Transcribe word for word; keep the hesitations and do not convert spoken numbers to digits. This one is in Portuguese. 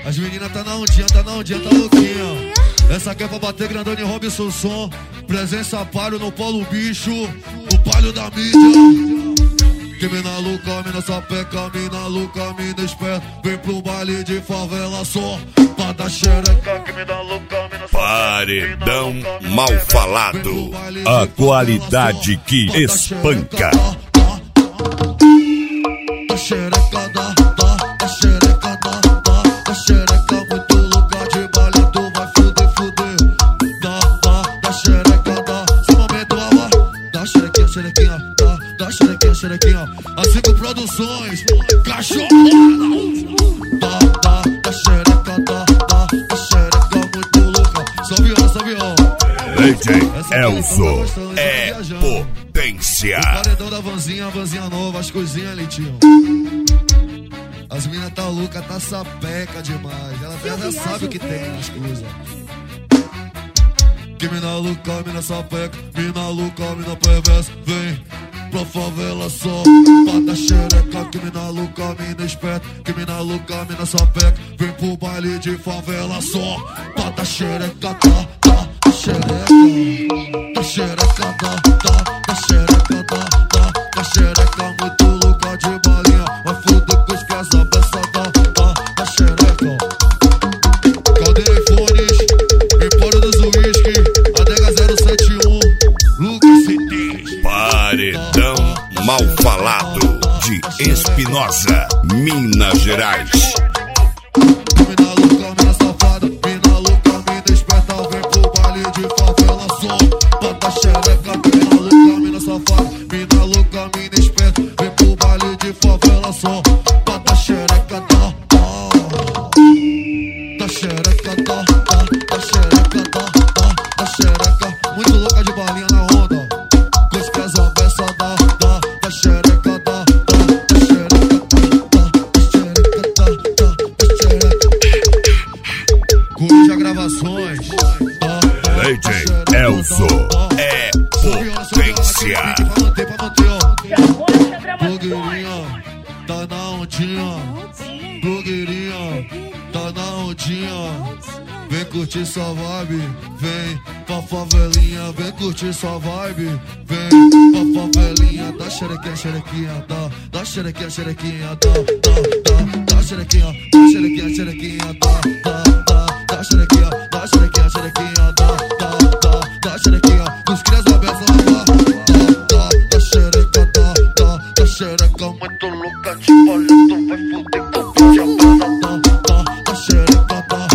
As meninas tá na ondinha, tá na ondinha, tá louquinha. Essa aqui é pra bater grandão em Robson Som. Presença palio no Paulo Bicho, o palio da mídia. Que mina louca, mina sapeca, mina louca, mina esperta. Vem pro baile de favela só pra dar xereca. Que mina louca, mina sapeca. Paredão mal falado, a qualidade que espanca. Da xereca, da, da, da xereca, da, da, da xereca. Muito lugar de baile, tu vai fuder, fuder. Da, da, da xereca, da. Seu momento, alô. Da xerequinha, xerequinha, da, da xerequinha, xerequinha. A cinco produções, cachorro. Da, da, da xereca, da, da, da xereca. Muito louca. Salve, ó, salve, ó. D J Elzo é potência. O paredão da vanzinha, a vanzinha nova, as coisinhas ali, tio. As minas tá louca, tá sapeca demais. Ela até já sabe o que tem nas coisas. Que mina louca, mina sapeca, mina louca, mina perversa. Vem pra favela só pra dar xereca. Que mina louca, mina esperta. Que mina louca, mina sapeca. Vem pro baile de favela só pra dar xereca, tá, tá, da xereca. Da xereca, da, da, da xereca, da, da, da xereca. Muito louca de balinha, vai fuder com os pés a beça, da, da, da xereca. Caldeira e fones, Empório dos Whisky, Adega zero sete um, Lucas Citis. Paredão mal falado de Espinosa, Minas Gerais. Mina louca, mina safada, mina louca, mina esperta. Vem pro baile de favela só pra dar xereca. Mina louca, mina safada, mina louca, mina esperta. Vem pro baile de favela só pra dar xereca, da, da. Da xereca, da, da, da xereca, da, da, da xereca. Muito louca de balinha na onda, com os pés a beça, da, da, da xereca, da, da, da xereca, da, da xereca, da, da, da xereca. Coruja Gravações, da, da, D J Elzo é potência. pra manter, pra manter, ó. Blogueirinha, tá na ondinha. Blogueirinha, tá na ondinha. Vem curtir sua vibe, vem pra favelinha. Vem curtir sua vibe, vem pra favelinha. Dá xerequinha, xerequinha, dá, dá xerequinha, xerequinha, dá, dá, dá, dá xerequinha, dá xerequinha, xerequinha, dá, dá, dá, dá xerequinha, dá xerequinha, xerequinha, dá, dá, dá, dá xerequinha. Os crias abertos, dá, dá, dá xereca, dá, dá, dá xereca. Muito louca de palha, tu vai fuder com o bicho aberto, dá, dá, dá xereca, dá.